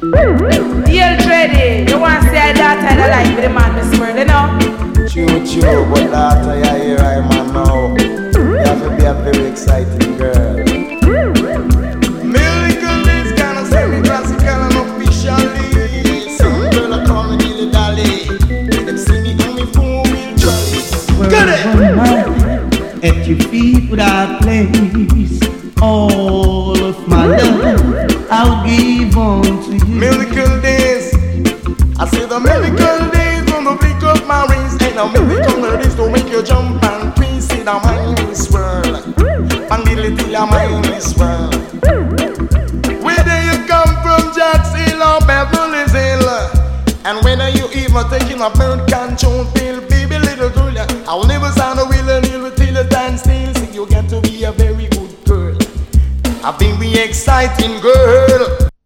Deal ready. You want to see a daughter that like the man, Miss World, you know? Choo, but daughter, you hear I man now. You have to be a very exciting girl. Miracle is kinda semi-classical and officially. Some girl are calling me the dolly. Them see me on me four-wheel trolley. Get it! At your feet without place, all of my love I'll give on to you. Miracle days, I say the miracle days gonna pick up my wrist. And the miracle days to make you jump and twist. See the mind is swirl, bangly till your mind is swirl. Whether you come from Jack's Hill or Beverly Hills, and whether you even taking a birth control pill, baby little girl, I'll never sound a wheel and you'll till you stand still. See you get to be a very good girl, a very exciting girl.